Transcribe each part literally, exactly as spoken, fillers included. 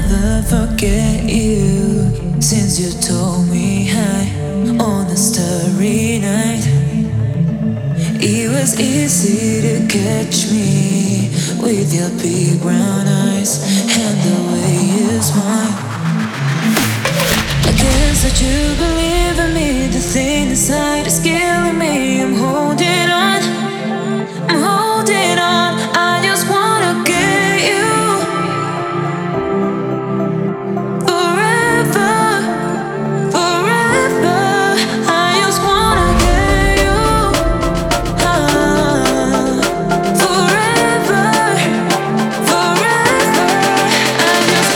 never forget you since you told me hi on a starry night. It was easy to catch me with your big brown eyes and the way you smile. I guess that you believe in me. The thing inside is killing me. I'm holding on, I'm holding on. I just wanna get you forever, forever. I just wanna get you ah, forever, forever. I just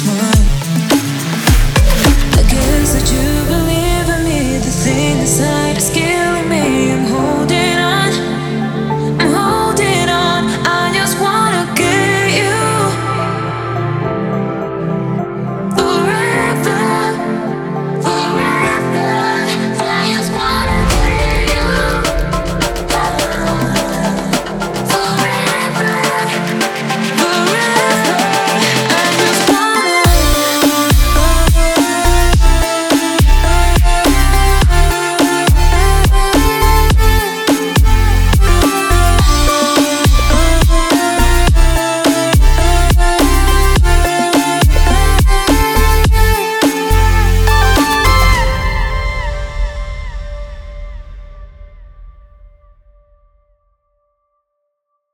inside